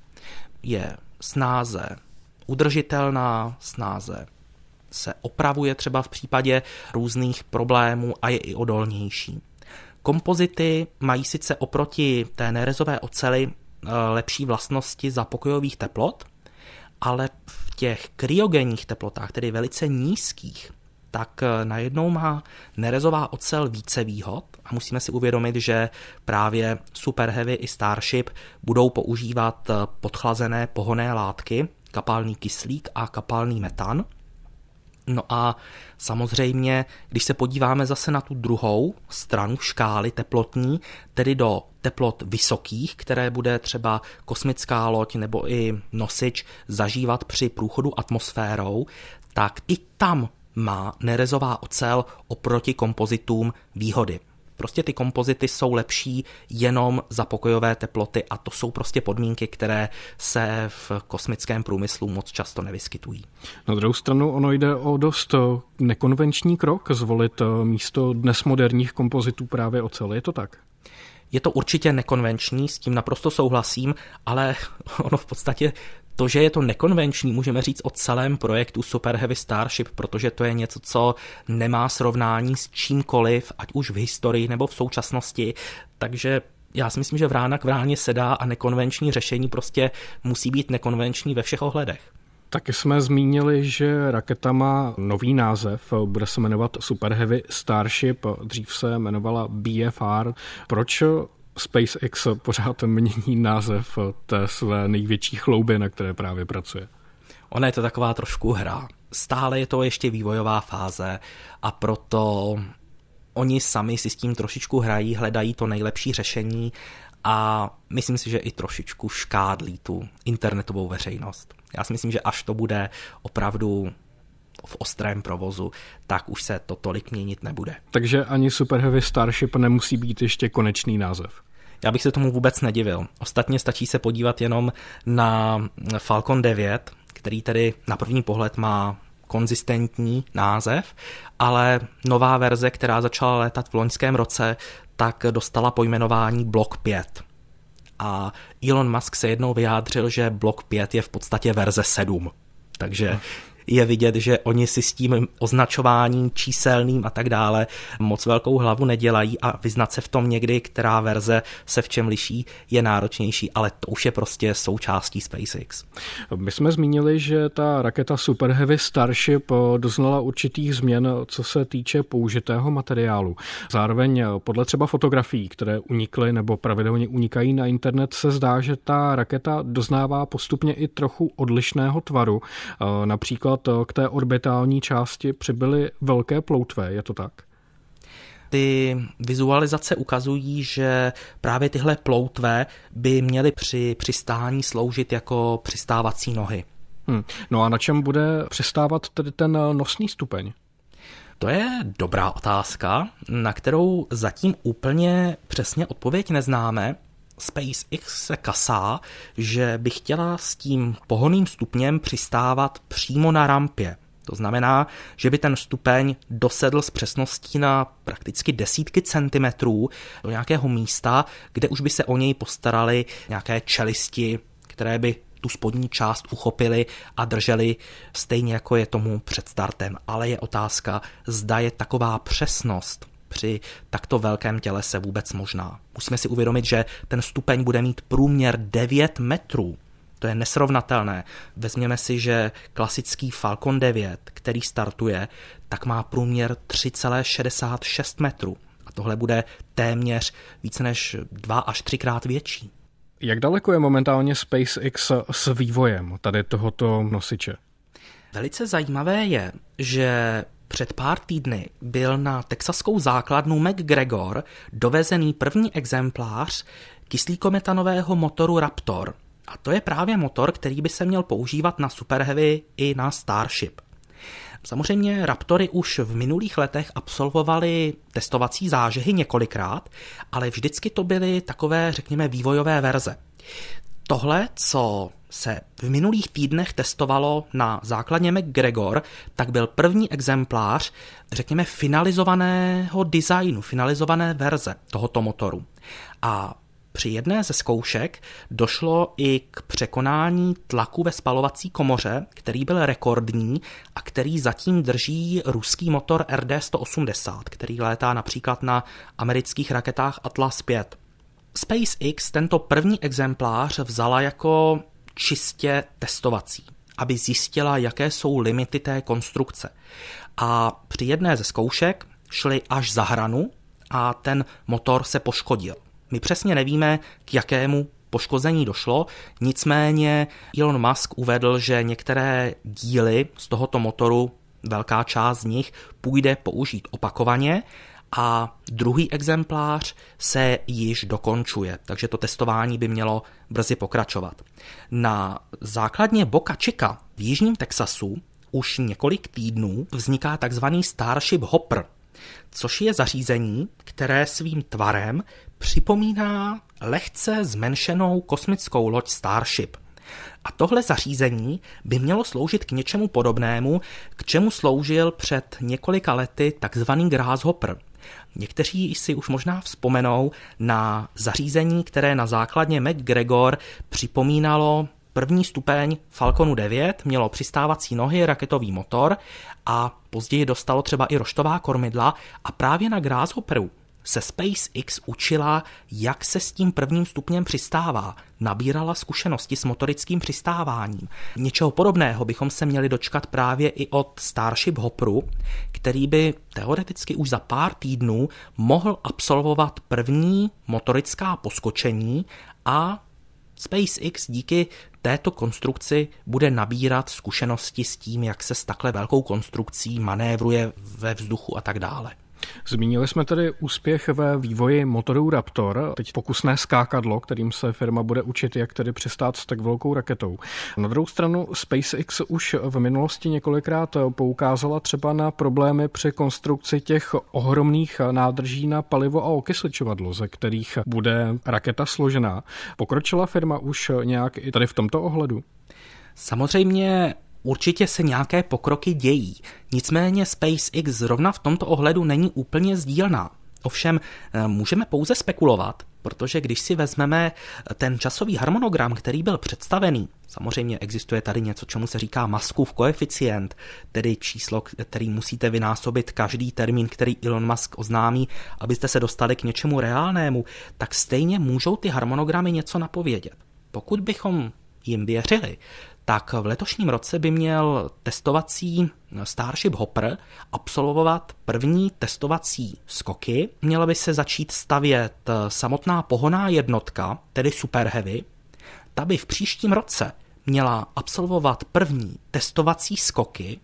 Je snáze udržitelná, snáze se opravuje třeba v případě různých problémů a je i odolnější. Kompozity mají sice oproti té nerezové oceli lepší vlastnosti za pokojových teplot, ale v těch kryogenních teplotách, tedy velice nízkých, tak najednou má nerezová ocel více výhod a musíme si uvědomit, že právě Super Heavy i Starship budou používat podchlazené pohonné látky, kapalný kyslík a kapalný metan. No a samozřejmě, když se podíváme zase na tu druhou stranu škály teplotní, tedy do teplot vysokých, které bude třeba kosmická loď nebo i nosič zažívat při průchodu atmosférou, tak i tam má nerezová ocel oproti kompozitům výhody. Prostě ty kompozity jsou lepší jenom za pokojové teploty a to jsou prostě podmínky, které se v kosmickém průmyslu moc často nevyskytují. Na druhou stranu ono jde o dost nekonvenční krok zvolit místo dnes moderních kompozitů právě ocel. Je to tak? Je to určitě nekonvenční, s tím naprosto souhlasím, ale ono v podstatě to, že je to nekonvenční, můžeme říct o celém projektu Super Heavy Starship, protože to je něco, co nemá srovnání s čímkoliv, ať už v historii nebo v současnosti, takže já si myslím, že vrána k vráně sedá a nekonvenční řešení prostě musí být nekonvenční ve všech ohledech. Taky jsme zmínili, že raketa má nový název, bude se jmenovat Super Heavy Starship, dřív se jmenovala B F R. Proč SpaceX pořád mění název té své největší chlouby, na které právě pracuje? Ona je to taková trošku hra. Stále je to ještě vývojová fáze a proto oni sami si s tím trošičku hrají, hledají to nejlepší řešení a myslím si, že i trošičku škádlí tu internetovou veřejnost. Já si myslím, že až to bude opravdu v ostrém provozu, tak už se to tolik měnit nebude. Takže ani Super Heavy Starship nemusí být ještě konečný název. Já bych se tomu vůbec nedivil. Ostatně stačí se podívat jenom na Falcon devět, který tedy na první pohled má konzistentní název, ale nová verze, která začala létat v loňském roce, tak dostala pojmenování Block pět. A Elon Musk se jednou vyjádřil, že Block pět je v podstatě verze sedm. Takže je vidět, že oni si s tím označováním číselným a tak dále moc velkou hlavu nedělají a vyznat se v tom někdy, která verze se v čem liší, je náročnější, ale to už je prostě součástí SpaceX. My jsme zmínili, že ta raketa Super Heavy Starship doznala určitých změn, co se týče použitého materiálu. Zároveň podle třeba fotografií, které unikly nebo pravidelně unikají na internet, se zdá, že ta raketa doznává postupně i trochu odlišného tvaru. Například k té orbitální části přibyly velké ploutve, je to tak? Ty vizualizace ukazují, že právě tyhle ploutve by měly při přistání sloužit jako přistávací nohy. Hmm. No a na čem bude přistávat tedy ten nosný stupeň? To je dobrá otázka, na kterou zatím úplně přesně odpověď neznáme. SpaceX se kasá, že by chtěla s tím pohonným stupněm přistávat přímo na rampě. To znamená, že by ten stupeň dosedl s přesností na prakticky desítky centimetrů do nějakého místa, kde už by se o něj postarali nějaké čelisti, které by tu spodní část uchopili a drželi stejně jako je tomu před startem. Ale je otázka, zda je taková přesnost při takto velkém tělese vůbec možná. Musíme si uvědomit, že ten stupeň bude mít průměr devět metrů. To je nesrovnatelné. Vezměme si, že klasický Falcon devět, který startuje, tak má průměr tři celé šedesát šest metrů. A tohle bude téměř více než dva až třikrát větší. Jak daleko je momentálně SpaceX s vývojem tady tohoto nosiče? Velice zajímavé je, že před pár týdny byl na texaskou základnu McGregor dovezený první exemplář kyslíkometanového motoru Raptor. A to je právě motor, který by se měl používat na Super Heavy i na Starship. Samozřejmě Raptory už v minulých letech absolvovaly testovací zážehy několikrát, ale vždycky to byly takové, řekněme, vývojové verze. Tohle, co se v minulých týdnech testovalo na základně McGregor, tak byl první exemplář, řekněme, finalizovaného designu, finalizované verze tohoto motoru. A při jedné ze zkoušek došlo i k překonání tlaku ve spalovací komoře, který byl rekordní a který zatím drží ruský motor R D sto osmdesát, který létá například na amerických raketách Atlas pět. SpaceX tento první exemplář vzala jako čistě testovací, aby zjistila, jaké jsou limity té konstrukce. A při jedné ze zkoušek šli až za hranu a ten motor se poškodil. My přesně nevíme, k jakému poškození došlo, nicméně Elon Musk uvedl, že některé díly z tohoto motoru, velká část z nich, půjde použít opakovaně a druhý exemplář se již dokončuje, takže to testování by mělo brzy pokračovat. Na základně Boca Chica v jižním Texasu už několik týdnů vzniká takzvaný Starship Hopper, což je zařízení, které svým tvarem připomíná lehce zmenšenou kosmickou loď Starship. A tohle zařízení by mělo sloužit k něčemu podobnému, k čemu sloužil před několika lety takzvaný Grasshopper. Někteří si už možná vzpomenou na zařízení, které na základně McGregor připomínalo první stupeň Falconu devět, mělo přistávací nohy, raketový motor a později dostalo třeba i roštová kormidla a právě na Grasshopperu se SpaceX učila, jak se s tím prvním stupněm přistává. Nabírala zkušenosti s motorickým přistáváním. Něčeho podobného bychom se měli dočkat právě i od Starship Hopperu, který by teoreticky už za pár týdnů mohl absolvovat první motorická poskočení a SpaceX díky této konstrukci bude nabírat zkušenosti s tím, jak se s takhle velkou konstrukcí manévruje ve vzduchu a tak dále. Zmínili jsme tedy úspěch ve vývoji motorů Raptor, teď pokusné skákadlo, kterým se firma bude učit, jak tedy přistát s tak velkou raketou. Na druhou stranu SpaceX už v minulosti několikrát poukázala třeba na problémy při konstrukci těch ohromných nádrží na palivo a okysličovadlo, ze kterých bude raketa složená. Pokročila firma už nějak i tady v tomto ohledu? Samozřejmě určitě se nějaké pokroky dějí, nicméně SpaceX zrovna v tomto ohledu není úplně sdílná. Ovšem můžeme pouze spekulovat, protože když si vezmeme ten časový harmonogram, který byl představený, samozřejmě existuje tady něco, čemu se říká Muskův koeficient, tedy číslo, který musíte vynásobit každý termín, který Elon Musk oznámí, abyste se dostali k něčemu reálnému, tak stejně můžou ty harmonogramy něco napovědět. Pokud bychom jim věřili, tak v letošním roce by měl testovací Starship Hopper absolvovat první testovací skoky. Měla by se začít stavět samotná pohonná jednotka, tedy Super Heavy. Ta by v příštím roce měla absolvovat první testovací skoky.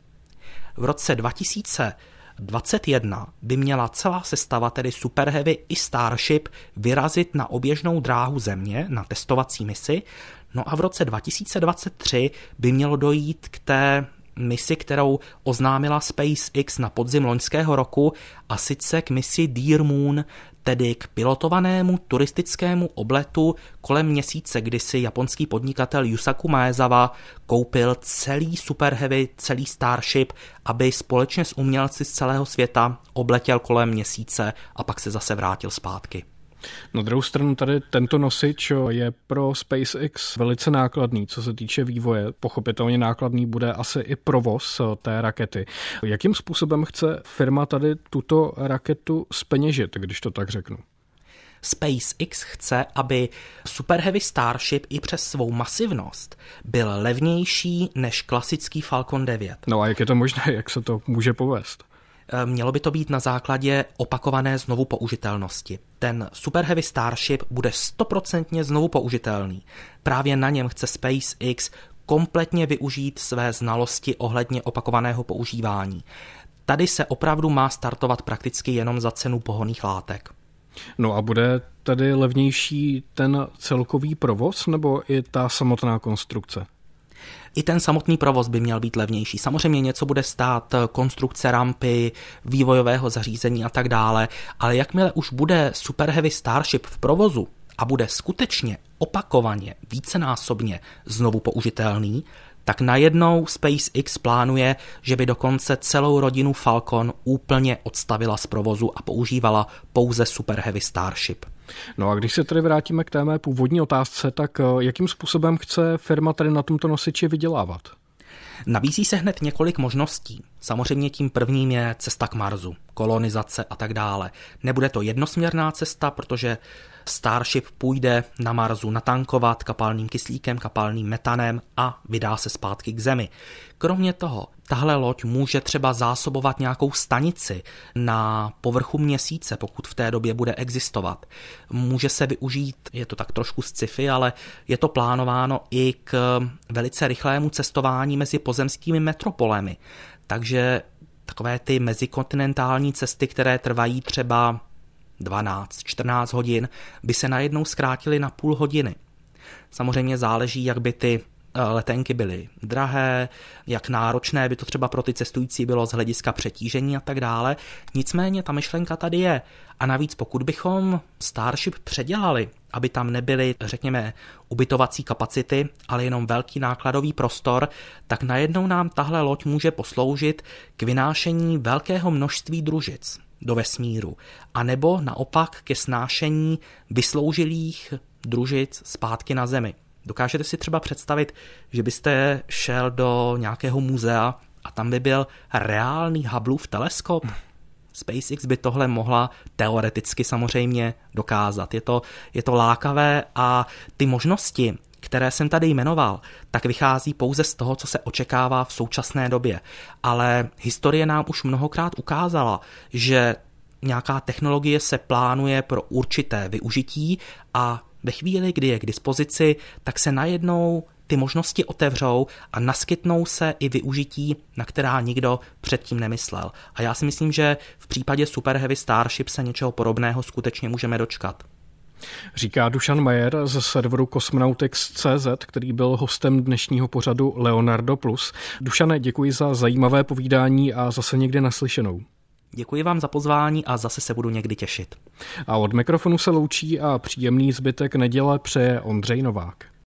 V roce dva tisíce dvacet jedna by měla celá sestava, tedy Super Heavy i Starship, vyrazit na oběžnou dráhu Země, na testovací misi. No a v roce dva tisíce dvacet tři by mělo dojít k té misi, kterou oznámila SpaceX na podzim loňského roku, a sice k misi Deer Moon, tedy k pilotovanému turistickému obletu kolem měsíce, kdy si japonský podnikatel Yusaku Maezawa koupil celý Super Heavy, celý Starship, aby společně s umělci z celého světa obletěl kolem měsíce a pak se zase vrátil zpátky. Na druhou stranu tady tento nosič je pro SpaceX velice nákladný, co se týče vývoje. Pochopitelně nákladný bude asi i provoz té rakety. Jakým způsobem chce firma tady tuto raketu zpeněžit, když to tak řeknu? SpaceX chce, aby Super Heavy Starship i přes svou masivnost byl levnější než klasický Falcon devět. No a jak je to možné, jak se to může povést? Mělo by to být na základě opakované znovu použitelnosti. Ten Super Heavy Starship bude stoprocentně znovu použitelný. Právě na něm chce SpaceX kompletně využít své znalosti ohledně opakovaného používání. Tady se opravdu má startovat prakticky jenom za cenu pohonných látek. No a bude tady levnější ten celkový provoz nebo i ta samotná konstrukce? I ten samotný provoz by měl být levnější. Samozřejmě něco bude stát konstrukce rampy, vývojového zařízení a tak dále, ale jakmile už bude Super Heavy Starship v provozu a bude skutečně opakovaně, vícenásobně znovu použitelný, tak najednou SpaceX plánuje, že by dokonce celou rodinu Falcon úplně odstavila z provozu a používala pouze Super Heavy Starship. No a když se tedy vrátíme k té mé původní otázce, tak jakým způsobem chce firma tady na tomto nosiči vydělávat? Nabízí se hned několik možností. Samozřejmě tím prvním je cesta k Marsu, kolonizace a tak dále. Nebude to jednosměrná cesta, protože Starship půjde na Marsu natankovat kapalným kyslíkem, kapalným metanem a vydá se zpátky k Zemi. Kromě toho, tahle loď může třeba zásobovat nějakou stanici na povrchu Měsíce, pokud v té době bude existovat. Může se využít, je to tak trošku sci-fi, ale je to plánováno i k velice rychlému cestování mezi pozemskými metropolemi. Takže takové ty mezikontinentální cesty, které trvají třeba dvanáct čtrnáct hodin, by se najednou zkrátily na půl hodiny. Samozřejmě záleží, jak by ty letenky byly drahé, jak náročné by to třeba pro ty cestující bylo z hlediska přetížení a tak dále. Nicméně ta myšlenka tady je. A navíc pokud bychom Starship předělali, aby tam nebyly, řekněme, ubytovací kapacity, ale jenom velký nákladový prostor, tak najednou nám tahle loď může posloužit k vynášení velkého množství družic do vesmíru, anebo naopak ke snášení vysloužilých družic zpátky na Zemi. Dokážete si třeba představit, že byste šel do nějakého muzea a tam by byl reálný Hubbleův teleskop? SpaceX by tohle mohla teoreticky samozřejmě dokázat. Je to, je to lákavé a ty možnosti, které jsem tady jmenoval, tak vychází pouze z toho, co se očekává v současné době. Ale historie nám už mnohokrát ukázala, že nějaká technologie se plánuje pro určité využití a ve chvíli, kdy je k dispozici, tak se najednou ty možnosti otevřou a naskytnou se i využití, na která nikdo předtím nemyslel. A já si myslím, že v případě Super Heavy Starship se něčeho podobného skutečně můžeme dočkat. Říká Dušan Majer ze serveru Cosmonautics tečka cé zet, který byl hostem dnešního pořadu Leonardo plus. Dušane, děkuji za zajímavé povídání a zase někdy naslyšenou. Děkuji vám za pozvání a zase se budu někdy těšit. A od mikrofonu se loučí a příjemný zbytek neděle přeje Ondřej Novák.